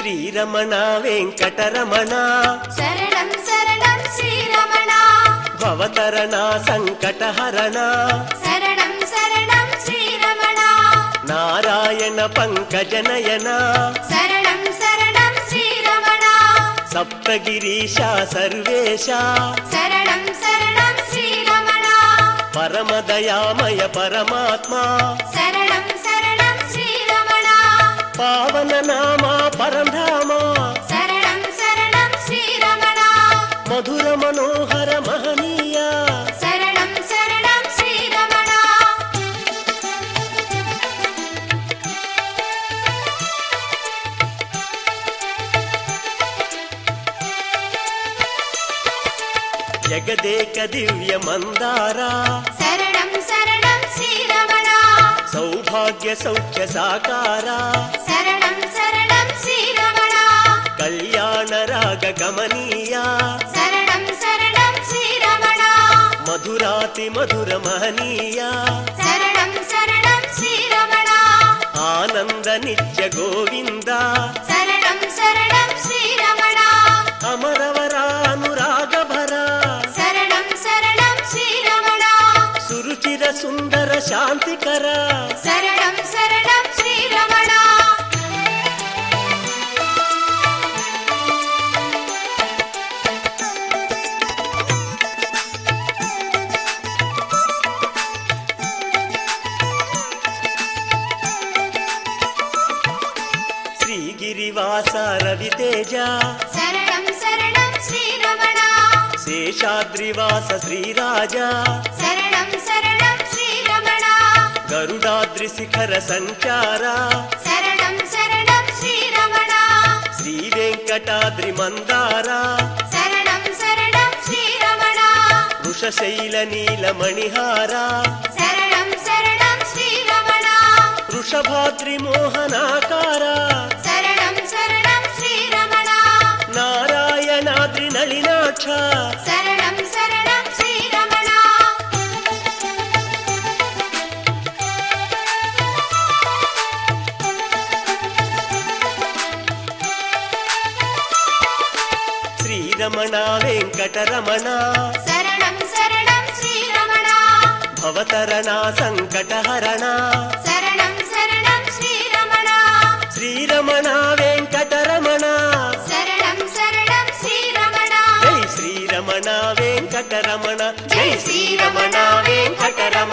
శ్రీరమణ వెంకటరమణ శరణం శరణం శ్రీరమణ భవతరణ సంకటహరణ శరణం శరణం శ్రీరమణ నారాయణ పంకజనయన శరణం శరణం శ్రీరమణ సప్తగిరీశ సర్వేశ శరణం శరణం శ్రీరమణ పరమదయామయ పరమాత్మ శరణం శరణం శ్రీరమణ పావన నామ పరంధామ శరణం శరణం శ్రీరమణ మధుర మనోహర మహనీయ శరణం శరణం శ్రీరమణ జగదేక దివ్య మందార శరణం శరణం శ్రీరమణ సౌభాగ్య సౌఖ్య సాకార శరణం శరణం శ్రీరమణ కళ్యాణ రాగ గమనీయ శరణం శరణం శ్రీరమణ మధురాతి మధుర మహనీయ శరణం శరణం శ్రీరమణ ఆనంద నిత్య గోవింద శరణం శరణం శ్రీరమణ అమరవరానురాగభర శరణం శరణం శ్రీరమణ సురుచిర సుందర శాంతికర శరణం శరణం శ్రీరమణ శ్రీగిరివాస రవితేజ శరణం శరణం శ్రీరమణ శేషాద్రివాస శ్రీరాజ శరణం శరణం శ్రీరమణ గరుడాద్రి శిఖర సంచార శరణం శరణం శ్రీరమణ శ్రీ వెంకటాద్రి మందార శరణం శరణం శ్రీరమణ వృషశైల నీల మణిహార శరణం శరణం శ్రీరమణ వృషభాద్రి మోహనాకార శరణం శరణం శ్రీరమణ నారాయణాద్రి నళినాక్ష శరణం శరణం శ్రీరమణ శ్రీరమణ వెంకటరమణ శరణం శరణం శ్రీరమణ భవతరణ సంకటహరణ శరణం శరణం శ్రీరమణ శ్రీరమణ వెంకటరమణ శరణం శరణం శ్రీరమణ జై శ్రీరమణ వెంకటరమణ జై శ్రీరమణ వెంకటరమణ